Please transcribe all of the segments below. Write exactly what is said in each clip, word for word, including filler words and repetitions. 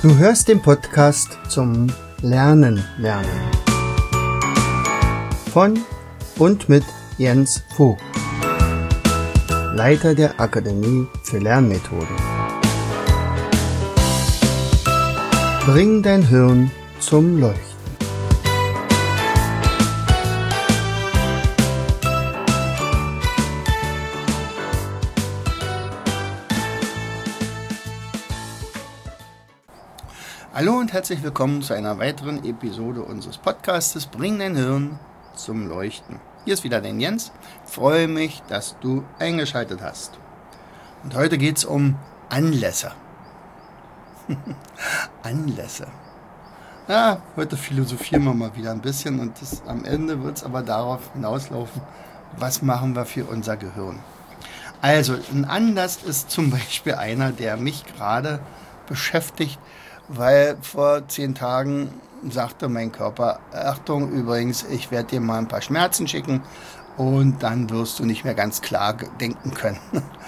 Du hörst den Podcast zum Lernen lernen von und mit Jens Vogt, Leiter der Akademie für Lernmethoden. Bring dein Hirn zum Leuchten. Hallo und herzlich willkommen zu einer weiteren Episode unseres Podcastes Bring dein Hirn zum Leuchten. Hier ist wieder dein Jens. Freue mich, dass du eingeschaltet hast. Und heute geht es um Anlässe. Anlässe. Ja, heute philosophieren wir mal wieder ein bisschen und das, am Ende wird es aber darauf hinauslaufen, was machen wir für unser Gehirn. Also ein Anlass ist zum Beispiel einer, der mich gerade beschäftigt, weil vor zehn Tagen sagte mein Körper, Achtung übrigens, ich werde dir mal ein paar Schmerzen schicken und dann wirst du nicht mehr ganz klar denken können.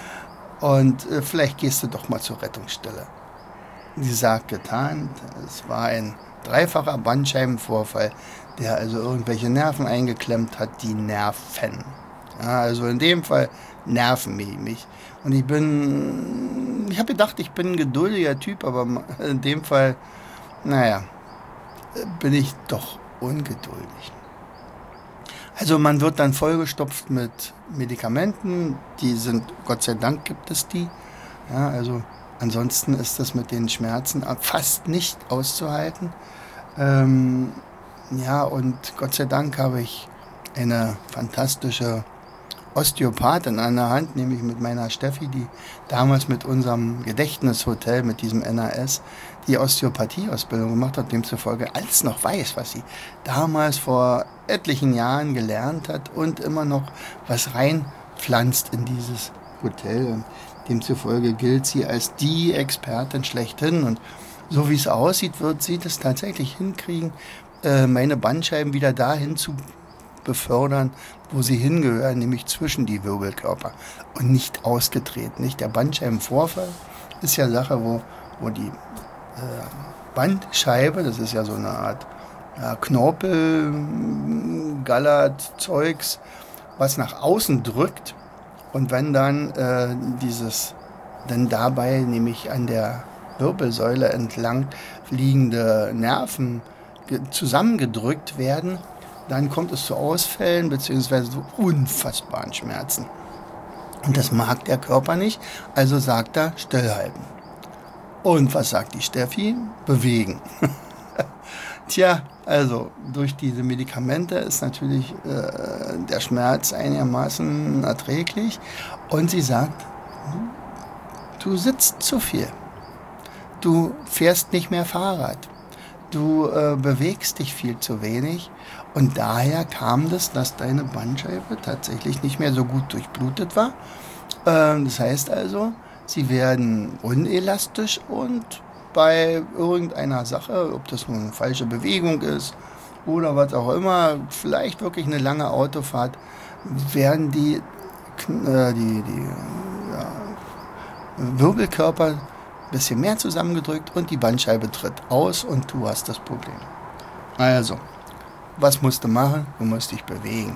Und äh, vielleicht gehst du doch mal zur Rettungsstelle. Gesagt, getan, es war ein dreifacher Bandscheibenvorfall, der also irgendwelche Nerven eingeklemmt hat, die nerven. Ja, also in dem Fall nerven mich. Und ich bin, ich habe gedacht, ich bin ein geduldiger Typ, aber in dem Fall, naja, bin ich doch ungeduldig. Also man wird dann vollgestopft mit Medikamenten, die sind, Gott sei Dank gibt es die. Ja, also ansonsten ist das mit den Schmerzen fast nicht auszuhalten. Ähm, ja, und Gott sei Dank habe ich eine fantastische Osteopathin an der Hand, nämlich mit meiner Steffi, die damals mit unserem Gedächtnishotel, mit diesem N A S, die Osteopathie-Ausbildung gemacht hat, demzufolge alles noch weiß, was sie damals vor etlichen Jahren gelernt hat und immer noch was reinpflanzt in dieses Hotel. Und demzufolge gilt sie als die Expertin schlechthin. Und so wie es aussieht, wird sie das tatsächlich hinkriegen, meine Bandscheiben wieder dahin zu befördern, wo sie hingehören, nämlich zwischen die Wirbelkörper und nicht ausgedreht. Nicht? Der Bandscheibenvorfall ist ja Sache, wo, wo die äh, Bandscheibe, das ist ja so eine Art ja, Knorpel, Gallert, Zeugs, was nach außen drückt und wenn dann äh, dieses, dann dabei nämlich an der Wirbelsäule entlang liegende Nerven ge- zusammengedrückt werden, dann kommt es zu Ausfällen bzw. zu unfassbaren Schmerzen. Und das mag der Körper nicht, also sagt er, stillhalten. Und was sagt die Steffi? Bewegen. Tja, also durch diese Medikamente ist natürlich äh, der Schmerz einigermaßen erträglich. Und sie sagt, du sitzt zu viel. Du fährst nicht mehr Fahrrad. Du äh, bewegst dich viel zu wenig und daher kam das, dass deine Bandscheibe tatsächlich nicht mehr so gut durchblutet war. Ähm, das heißt also, sie werden unelastisch und bei irgendeiner Sache, ob das nun eine falsche Bewegung ist oder was auch immer, vielleicht wirklich eine lange Autofahrt, werden die, äh, die, die ja, Wirbelkörper bisschen mehr zusammengedrückt und die Bandscheibe tritt aus und du hast das Problem. Also, was musst du machen? Du musst dich bewegen.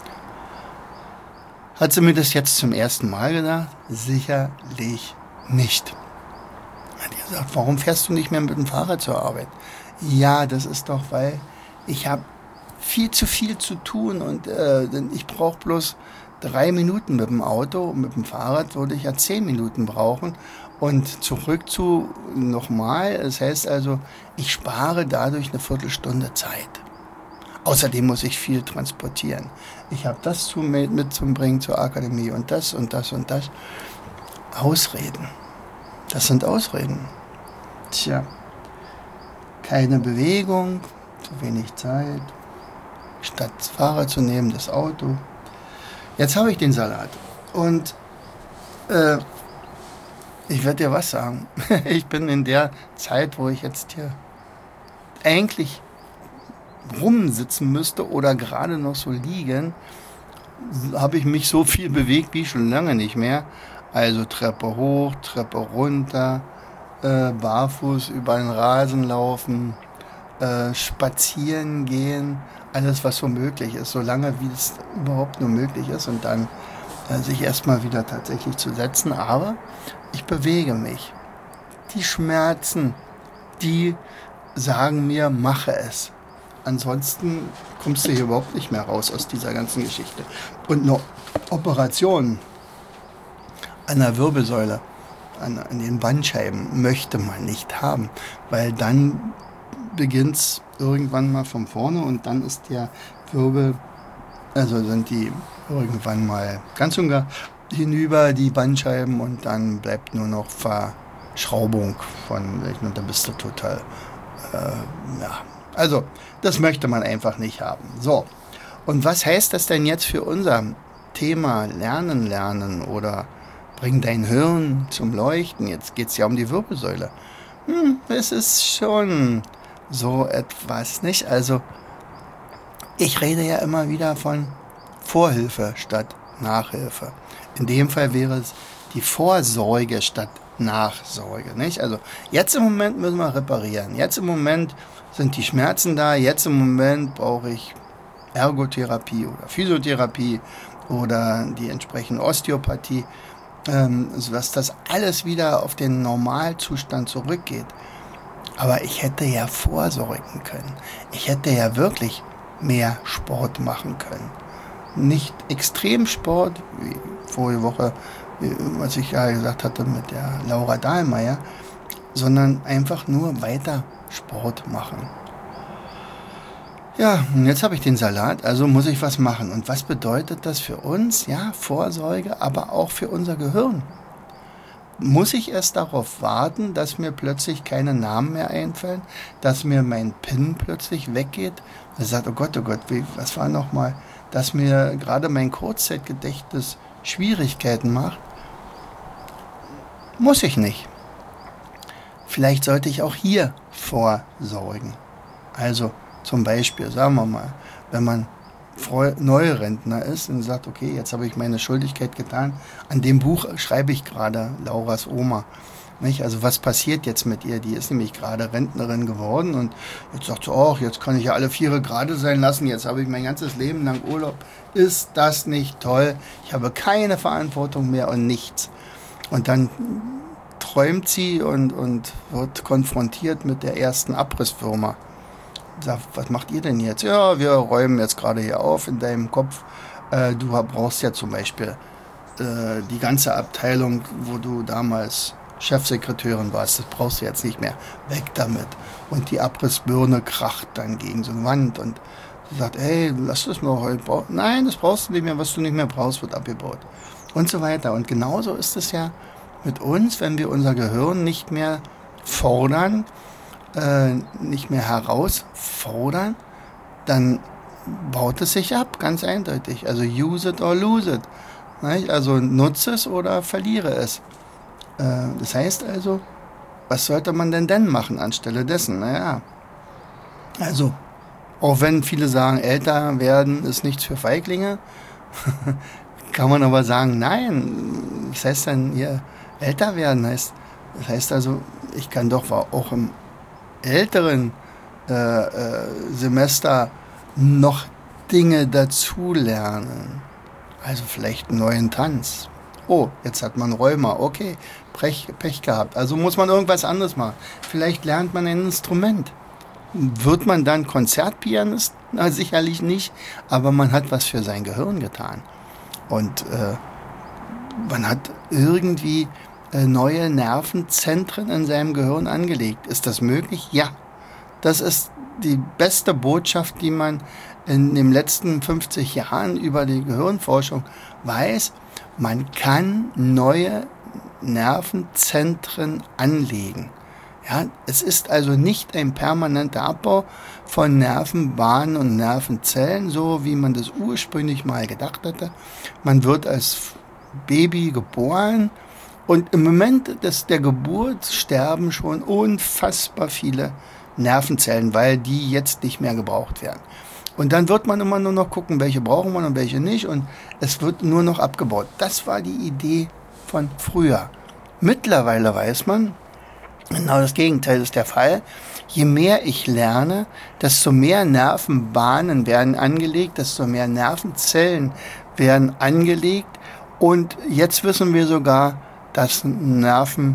Hat sie mir das jetzt zum ersten Mal gedacht? Sicherlich nicht. Hat die gesagt, warum fährst du nicht mehr mit dem Fahrrad zur Arbeit? Ja, das ist doch, weil ich habe viel zu viel zu tun und äh, ich brauche bloß drei Minuten mit dem Auto und mit dem Fahrrad würde ich ja zehn Minuten brauchen. Und zurück zu nochmal, das heißt also, ich spare dadurch eine Viertelstunde Zeit. Außerdem muss ich viel transportieren. Ich habe das zu, mit, mitzubringen zur Akademie und das und das und das. Ausreden. Das sind Ausreden. Tja, keine Bewegung, zu wenig Zeit. Statt das Fahrrad zu nehmen, das Auto. Jetzt habe ich den Salat. Und äh, ich werde dir was sagen. Ich bin in der Zeit, wo ich jetzt hier eigentlich rumsitzen müsste oder gerade noch so liegen, habe ich mich so viel bewegt wie schon lange nicht mehr. Also Treppe hoch, Treppe runter, äh, barfuß über den Rasen laufen, äh, spazieren gehen, alles was so möglich ist, solange wie es überhaupt nur möglich ist und dann äh, sich erstmal wieder tatsächlich zu setzen. Aber ich bewege mich. Die Schmerzen, die sagen mir, mache es. Ansonsten kommst du hier überhaupt nicht mehr raus aus dieser ganzen Geschichte. Und eine Operation an der Wirbelsäule, an, an den Bandscheiben möchte man nicht haben, weil dann beginnt es irgendwann mal von vorne und dann ist der Wirbel, also sind die irgendwann mal ganz und gar hinüber, die Bandscheiben, und dann bleibt nur noch Verschraubung von, und dann bist du total, äh, ja, also das möchte man einfach nicht haben. So, und was heißt das denn jetzt für unser Thema Lernen, Lernen oder bring dein Hirn zum Leuchten? Jetzt geht es ja um die Wirbelsäule. Hm, es ist schon so etwas, nicht? Also ich rede ja immer wieder von Vorhilfe statt Nachhilfe. In dem Fall wäre es die Vorsorge statt Nachsorge, nicht? Also jetzt im Moment müssen wir reparieren. Jetzt im Moment sind die Schmerzen da. Jetzt im Moment brauche ich Ergotherapie oder Physiotherapie oder die entsprechende Osteopathie, ähm, sodass das alles wieder auf den Normalzustand zurückgeht. Aber ich hätte ja vorsorgen können. Ich hätte ja wirklich mehr Sport machen können. Nicht Extremsport, wie vorige Woche, was ich ja gesagt hatte mit der Laura Dahlmeier, sondern einfach nur weiter Sport machen. Ja, und jetzt habe ich den Salat, also muss ich was machen. Und was bedeutet das für uns? Ja, Vorsorge, aber auch für unser Gehirn. Muss ich erst darauf warten, dass mir plötzlich keine Namen mehr einfallen, dass mir mein PIN plötzlich weggeht? Er sagt, oh Gott, oh Gott, wie, was war nochmal, dass mir gerade mein Kurzzeitgedächtnis Schwierigkeiten macht? Muss ich nicht. Vielleicht sollte ich auch hier vorsorgen. Also zum Beispiel, sagen wir mal, wenn man Neurentner ist und sagt, okay, jetzt habe ich meine Schuldigkeit getan. An dem Buch schreibe ich gerade Lauras Oma. Nicht? Also was passiert jetzt mit ihr? Die ist nämlich gerade Rentnerin geworden und jetzt sagt sie, ach, jetzt kann ich ja alle Viere gerade sein lassen, jetzt habe ich mein ganzes Leben lang Urlaub. Ist das nicht toll? Ich habe keine Verantwortung mehr und nichts. Und dann träumt sie und, und wird konfrontiert mit der ersten Abrissfirma. Sagt, was macht ihr denn jetzt? Ja, wir räumen jetzt gerade hier auf in deinem Kopf. Äh, du brauchst ja zum Beispiel äh, die ganze Abteilung, wo du damals Chefsekretärin warst, das brauchst du jetzt nicht mehr. Weg damit. Und die Abrissbirne kracht dann gegen so eine Wand und sie sagt, hey, lass das mal heute bauen. Nein, das brauchst du nicht mehr, was du nicht mehr brauchst, wird abgebaut. Und so weiter. Und genauso ist es ja mit uns, wenn wir unser Gehirn nicht mehr fordern, äh, nicht mehr herausfordern, dann baut es sich ab, ganz eindeutig. Also use it or lose it. Nicht? Also nutze es oder verliere es. Äh, das heißt also, was sollte man denn denn machen anstelle dessen? Naja, also, auch wenn viele sagen, älter werden ist nichts für Feiglinge, kann man aber sagen, nein, was heißt denn hier älter werden? Heißt, das heißt also, ich kann doch auch im älteren äh, äh, Semester noch Dinge dazulernen. Also vielleicht einen neuen Tanz. Oh, jetzt hat man Rheuma. Okay, Pech, Pech gehabt. Also muss man irgendwas anderes machen. Vielleicht lernt man ein Instrument. Wird man dann Konzertpianist? Na, sicherlich nicht. Aber man hat was für sein Gehirn getan. Und äh, man hat irgendwie äh, neue Nervenzentren in seinem Gehirn angelegt. Ist das möglich? Ja. Das ist die beste Botschaft, die man in den letzten fünfzig Jahren über die Gehirnforschung weiß. Man kann neue Nervenzentren anlegen. Ja, es ist also nicht ein permanenter Abbau von Nervenbahnen und Nervenzellen, so wie man das ursprünglich mal gedacht hatte. Man wird als Baby geboren und im Moment des, der Geburt sterben schon unfassbar viele Nervenzellen, weil die jetzt nicht mehr gebraucht werden. Und dann wird man immer nur noch gucken, welche brauchen wir und welche nicht, und es wird nur noch abgebaut. Das war die Idee von früher. Mittlerweile weiß man, Genau das Gegenteil ist der Fall. Je mehr ich lerne, desto mehr Nervenbahnen werden angelegt, desto mehr Nervenzellen werden angelegt. Und jetzt wissen wir sogar, dass Nervenzentren,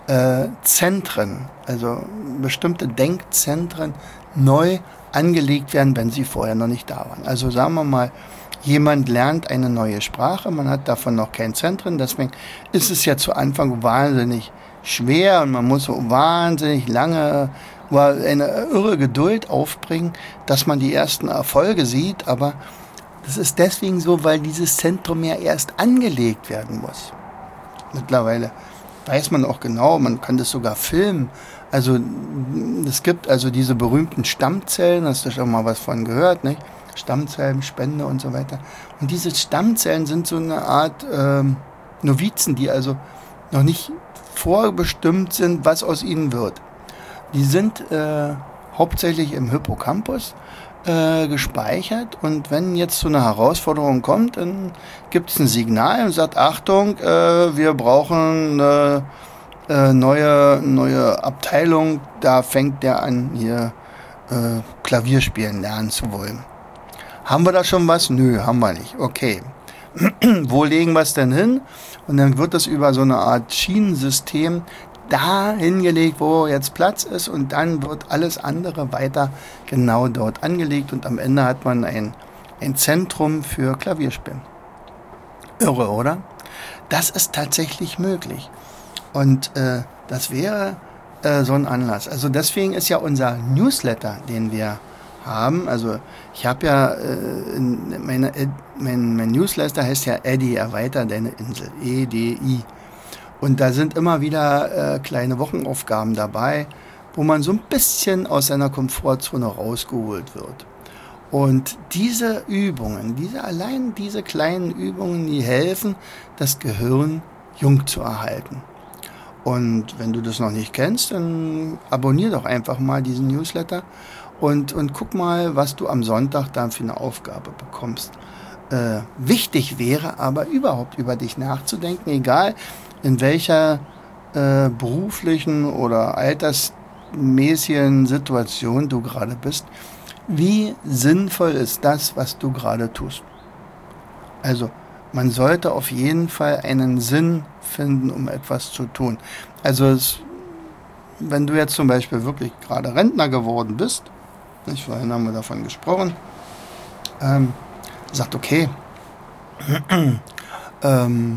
also bestimmte Denkzentren, neu angelegt werden, wenn sie vorher noch nicht da waren. Also sagen wir mal, jemand lernt eine neue Sprache, man hat davon noch kein Zentrum, deswegen ist es ja zu Anfang wahnsinnig schwer und man muss so wahnsinnig lange eine irre Geduld aufbringen, dass man die ersten Erfolge sieht, aber das ist deswegen so, weil dieses Zentrum ja erst angelegt werden muss. Mittlerweile weiß man auch genau, man kann das sogar filmen. Also es gibt also diese berühmten Stammzellen, hast du schon mal was von gehört, nicht? Stammzellen, Spende und so weiter. Und diese Stammzellen sind so eine Art ähm, Novizen, die also noch nicht vorbestimmt sind, was aus ihnen wird. Die sind äh, hauptsächlich im Hippocampus äh, gespeichert und wenn jetzt so eine Herausforderung kommt, dann gibt es ein Signal und sagt, Achtung, äh, wir brauchen eine äh, neue, neue Abteilung, da fängt der an, hier äh, Klavierspielen lernen zu wollen. Haben wir da schon was? Nö, haben wir nicht. Okay. Wo legen wir es denn hin? Und dann wird das über so eine Art Schienensystem da hingelegt, wo jetzt Platz ist und dann wird alles andere weiter genau dort angelegt und am Ende hat man ein, ein Zentrum für Klavierspielen. Irre, oder? Das ist tatsächlich möglich. Und äh, das wäre äh, so ein Anlass. Also deswegen ist ja unser Newsletter, den wir haben, also ich habe ja, äh, meine, mein, mein Newsletter heißt ja Eddie, erweiter deine Insel, E D I. Und da sind immer wieder äh, kleine Wochenaufgaben dabei, wo man so ein bisschen aus seiner Komfortzone rausgeholt wird. Und diese Übungen, diese allein diese kleinen Übungen, die helfen, das Gehirn jung zu erhalten. Und wenn du das noch nicht kennst, dann abonnier doch einfach mal diesen Newsletter und, und guck mal, was du am Sonntag dann für eine Aufgabe bekommst. Äh, wichtig wäre aber überhaupt über dich nachzudenken, egal in welcher äh, beruflichen oder altersmäßigen Situation du gerade bist. Wie sinnvoll ist das, was du gerade tust? Also, man sollte auf jeden Fall einen Sinn finden, um etwas zu tun. Also, es, wenn du jetzt zum Beispiel wirklich gerade Rentner geworden bist, nicht, vorhin haben wir davon gesprochen, ähm, sagt, okay, ähm,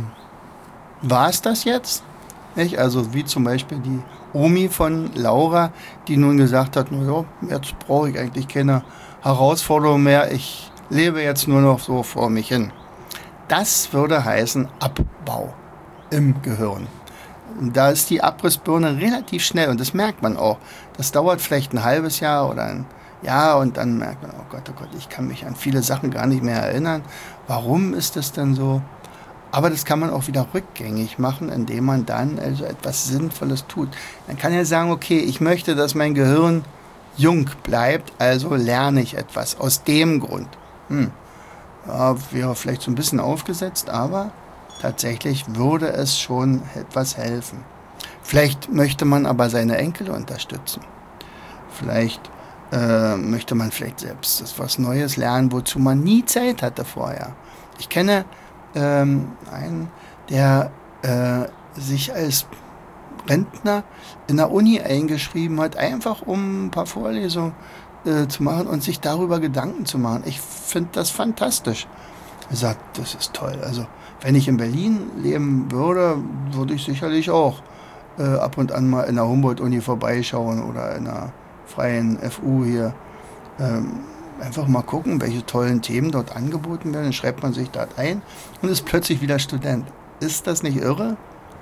war es das jetzt? Nicht? Also wie zum Beispiel die Omi von Laura, die nun gesagt hat, naja, jetzt brauche ich eigentlich keine Herausforderung mehr, ich lebe jetzt nur noch so vor mich hin. Das würde heißen Abbau im Gehirn. Da ist die Abrissbirne relativ schnell und das merkt man auch. Das dauert vielleicht ein halbes Jahr oder ein Jahr und dann merkt man, oh Gott, oh Gott, ich kann mich an viele Sachen gar nicht mehr erinnern. Warum ist das denn so? Aber das kann man auch wieder rückgängig machen, indem man dann also etwas Sinnvolles tut. Man kann ja sagen, okay, ich möchte, dass mein Gehirn jung bleibt, also lerne ich etwas aus dem Grund. Hm. Ja, wäre vielleicht so ein bisschen aufgesetzt, aber tatsächlich würde es schon etwas helfen. Vielleicht möchte man aber seine Enkel unterstützen. Vielleicht äh, möchte man vielleicht selbst etwas Neues lernen, wozu man nie Zeit hatte vorher. Ich kenne ähm, einen, der äh, sich als Rentner in der Uni eingeschrieben hat, einfach um ein paar Vorlesungen äh, zu machen und sich darüber Gedanken zu machen. Ich finde das fantastisch. Er sagt, das ist toll. Also wenn ich in Berlin leben würde, würde ich sicherlich auch äh, ab und an mal in der Humboldt-Uni vorbeischauen oder in einer freien F U hier. Ähm, einfach mal gucken, welche tollen Themen dort angeboten werden. Dann schreibt man sich dort ein und ist plötzlich wieder Student. Ist das nicht irre?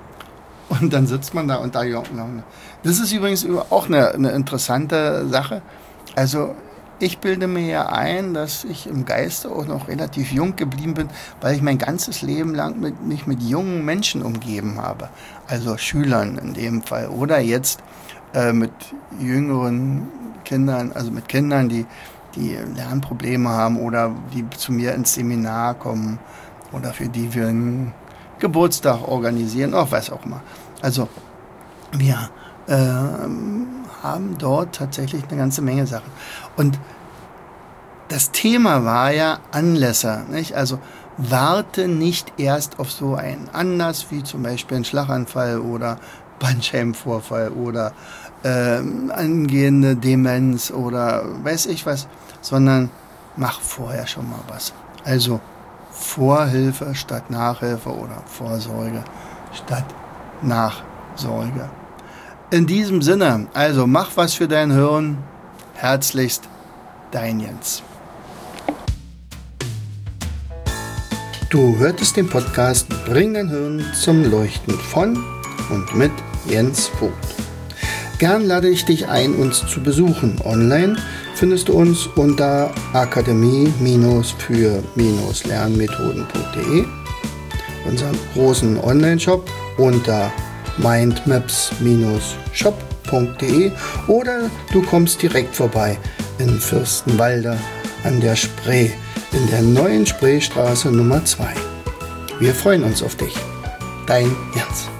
Und dann sitzt man da und da. Das ist übrigens auch eine, eine interessante Sache. Also ich bilde mir ja ein, dass ich im Geiste auch noch relativ jung geblieben bin, weil ich mein ganzes Leben lang mit, mich mit jungen Menschen umgeben habe. Also Schülern in dem Fall. Oder jetzt äh, mit jüngeren Kindern, also mit Kindern, die, die Lernprobleme haben oder die zu mir ins Seminar kommen oder für die wir einen Geburtstag organisieren, auch was auch immer. Also wir äh, haben dort tatsächlich eine ganze Menge Sachen. Und das Thema war ja Anlässe, nicht? Also warte nicht erst auf so einen Anlass, wie zum Beispiel einen Schlaganfall oder Bandscheibenvorfall oder äh, angehende Demenz oder weiß ich was, sondern mach vorher schon mal was. Also Vorhilfe statt Nachhilfe oder Vorsorge statt Nachsorge. In diesem Sinne, also mach was für dein Hirn. Herzlichst, dein Jens. Du hörtest den Podcast Bring dein Hirn zum Leuchten von und mit Jens Vogt. Gern lade ich dich ein, uns zu besuchen. Online findest du uns unter akademie für lernmethoden punkt de, unseren großen Online-Shop unter mindmaps shop punkt de oder du kommst direkt vorbei in Fürstenwalde an der Spree, in der neuen Spreestraße Nummer zwei. Wir freuen uns auf dich. Dein Jens.